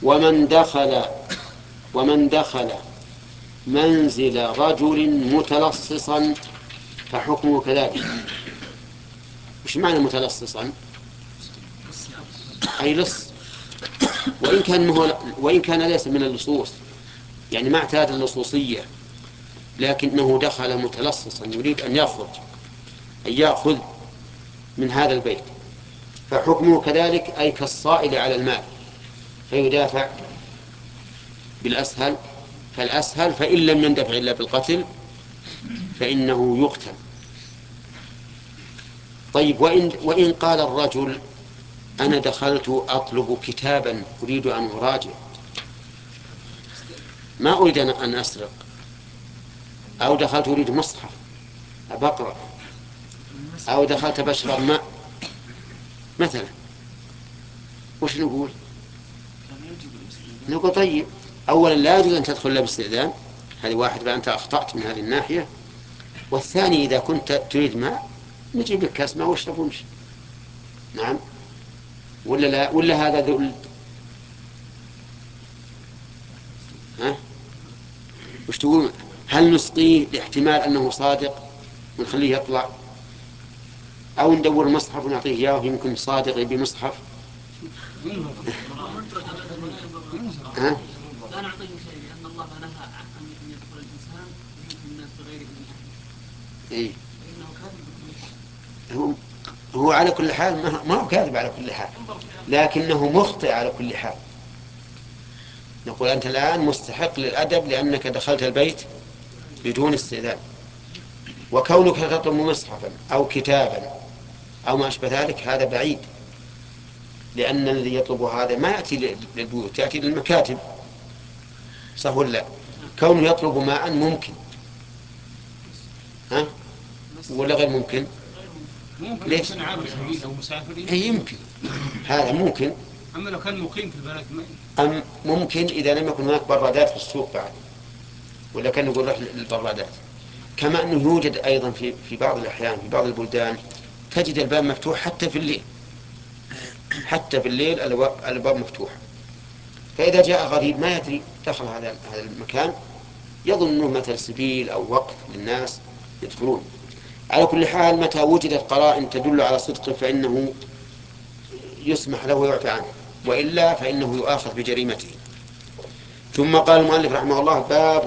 ومن دخل منزل رجل متلصصا فحكمه كذلك. وش معنى متلصصا؟ أي لص، وإن كان ليس من اللصوص، يعني ما اعتاد اللصوصية، لكنه دخل متلصصا يريد أن يأخذ من هذا البيت، فحكمه كذلك، أي كالصائل على المال، فيدافع بالأسهل فالأسهل، فإن لم يندفع إلا بالقتل فإنه يقتل. طيب، وإن قال الرجل أنا دخلت أطلب كتابا أريد أن أراجع، ما أريد أن أسرق، أو دخلت أريد مصحف بقرأ، أو دخلت بشرب ماء مثلا، وش نقول؟ طيب، أولا لا يجوز أن تدخل إلا باستئذان، هذه واحد، أنت أخطأت من هذه الناحية. والثاني إذا كنت تريد ماء نجيب لك كاس ماء واشرب وامشي. نعم ولا لا؟ ولا هذا ذل؟ ها؟ وش تقول؟ هل نسقيه لاحتمال أنه صادق ونخليه يطلع، أو ندور مصحف ونعطيه إياه يمكن صادق يبي مصحف؟ ها؟ لا نعطيه شيء لأن الله نهى أن يدخل الإنسان بيوت الناس بغير إذن أهله. فإنه كاذب. هو على كل حال ما هو كاذب على كل حال، لكنه مخطئ على كل حال. نقول أنت الآن مستحق للأدب لأنك دخلت البيت بدون استئذان، وكونك تطلب مصحفا أو كتابا أو ما أشبه ذلك هذا بعيد، لأن الذي يطلب هذا ما يأتي للبيوت، يأتي للمكاتب، صح ولا لا؟ كونه يطلب ماء ممكن، ها؟ ولا غير ممكن؟ ليش؟ عابر سبيل أو مسافر يمكن، هذا ممكن. أما لو كان مقيم في البلد ممكن إذا لم يكن هناك برادات في السوق بعد، ولا كان نقول روح للبرادات. كما أنه يوجد أيضا في بعض الأحيان في بعض البلدان تجد الباب مفتوح حتى في الليل، الباب مفتوح، فإذا جاء غريب ما يدري دخل هذا المكان يظن أنه مثل سبيل أو وقت للناس يدخلون. على كل حال متى وجدت قرائن تدل على صدقه فإنه يسمح له ويعفى عنه، وإلا فإنه يؤاخذ بجريمته. ثم قال المؤلف رحمه الله: باب